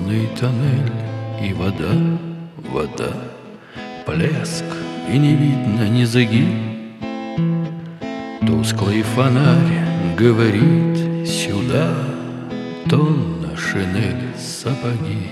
Темный тоннель и вода, вода, плеск, и не видно низоги. Тусклый фонарь говорит: сюда, тонна, шинель, сапоги.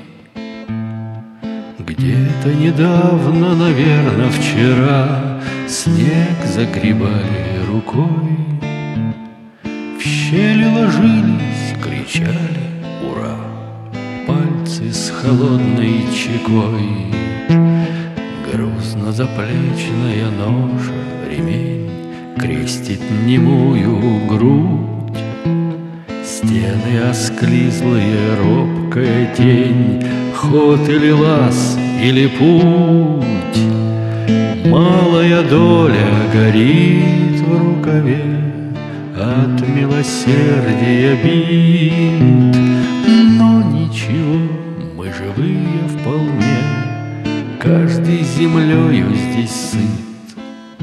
Где-то недавно, наверно, вчера снег загребали рукой, в щели ложились, кричали ура, пальцы с холодной чекой. Грузно заплечная ноша, ремень крестит немую грудь. Стены осклизлые, робкая тень, ход или лаз, или путь. Малая доля горит в рукаве от милосердия бит. Но ничего, мы живые вполне, каждый землею здесь сыт.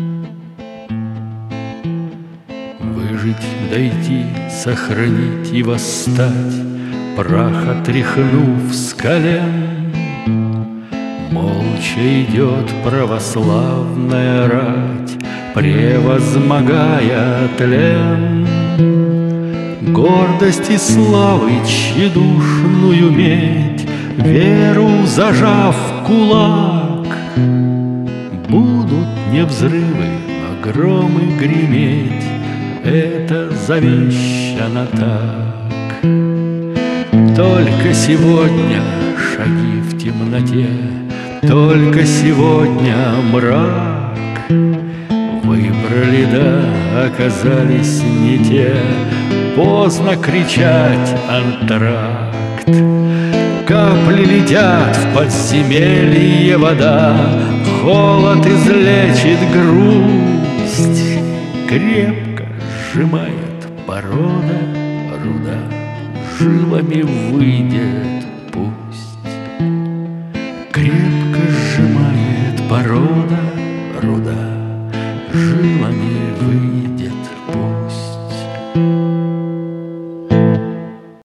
Выжить, дойти, сохранить и восстать, прах отряхнув с колен. Молча идет православная рать, превозмогая тлен. Гордость и славы тщедушную медь, веру зажав в кулак, будут не взрывы, а громы греметь, это завещано так. Только сегодня шаги в темноте, только сегодня мрак. Выбрали, да, оказались не те, поздно кричать антракт. Капли летят в подземелье вода, холод излечит грусть. Крепко сжимает порода руда, жилами выйдет пусть. Крепко сжимает порода руда, жилами выйдет.